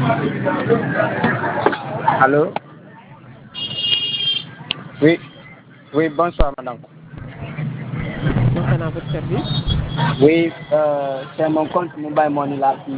Allô? Oui. Oui, bonsoir, madame. Concernant votre service? Oui, c'est mon compte Mobile Money là qui...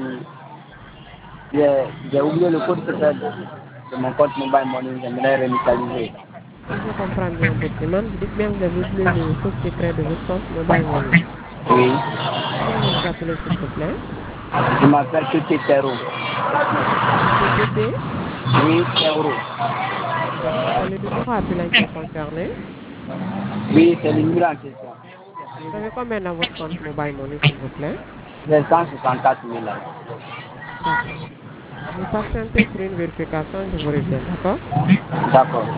J'ai oublié le code secret de mon compte Mobile Money, j'aimerais réinitialiser. Si je comprends bien votre demande, vous dites bien que vous avez oublié le code secret de votre compte Mobile Money. Oui. Comment vous vous appelez, s'il vous plaît? Je m'appelle Tete Terro. TTT? Oui, Terro. D'accord. C'est le numéro appelant qui est concerné. Oui, c'est le numéro en question. Vous avez combien dans votre compte Mobile Money, s'il vous plaît? J'ai 164 000 là. D'accord. Vous patientez pour une vérification, je vous reviens, d'accord? D'accord.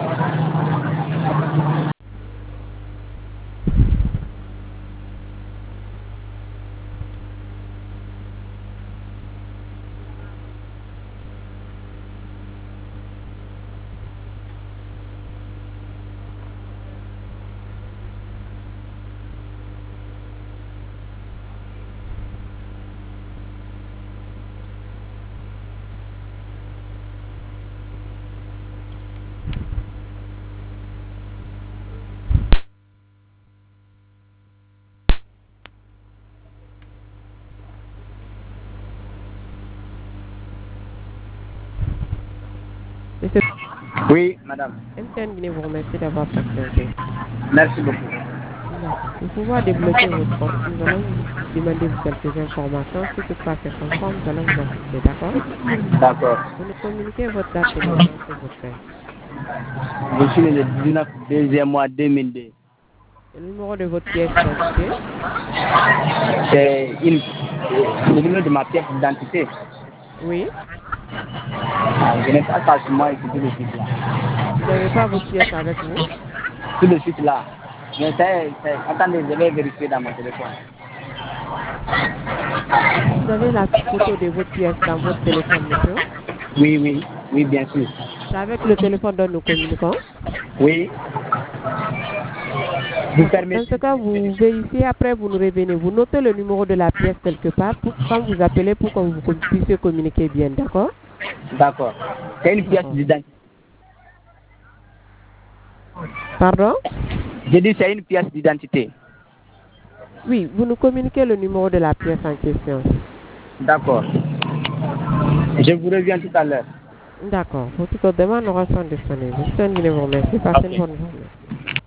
Monsieur Oui, madame. MTN Guinée vous remercie d'avoir patienté. Merci beaucoup. D'accord. Pour pouvoir débloquer votre compte, nous allons vous demander quelques informations. Si toutefois c'est conforme, nous allons vous assister, d'accord? D'accord. Vous nous communiquez votre date de naissance, s'il vous plaît. Je suis le 19 deuxième mois 2002. Le numéro de votre pièce d'identité. C'est le numéro de ma pièce d'identité. Oui. Je n'ai pas ça sur moi ici tout de suite là. Vous n'avez pas votre pièce avec vous? Tout de suite là. Mais attendez, je vais vérifier dans mon téléphone. Est-ce que vous avez la photo de votre pièce dans votre téléphone, monsieur? Oui, oui, oui, bien sûr. C'est avec le téléphone dont nous communiquons? Oui, vous D'accord. Dans ce permettez. cas, vous vérifiez, après vous nous revenez. Vous notez le numéro de la pièce quelque part pour quand vous appelez pour que vous puissiez communiquer bien, d'accord? D'accord. C'est une pièce D'accord. d'identité. Pardon? J'ai dit c'est une pièce d'identité. Oui, vous nous communiquez le numéro de la pièce en question. D'accord. Je vous reviens tout à l'heure. D'accord. Votre demande aura son disponible. Je vous remercie. Passez une Ok. bonne journée.